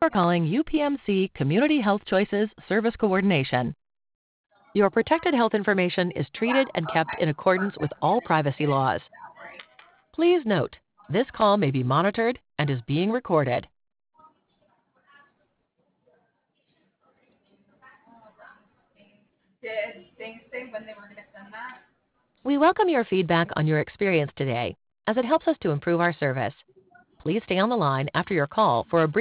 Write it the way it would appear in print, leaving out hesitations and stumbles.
for calling UPMC Community Health Choices Service Coordination. Your protected health information is treated and kept in accordance with all privacy laws. Please note, this call may be monitored and is being recorded. Did they say when they were going to send that? We welcome your feedback on your experience today, as it helps us to improve our service. Please stay on the line after your call for a brief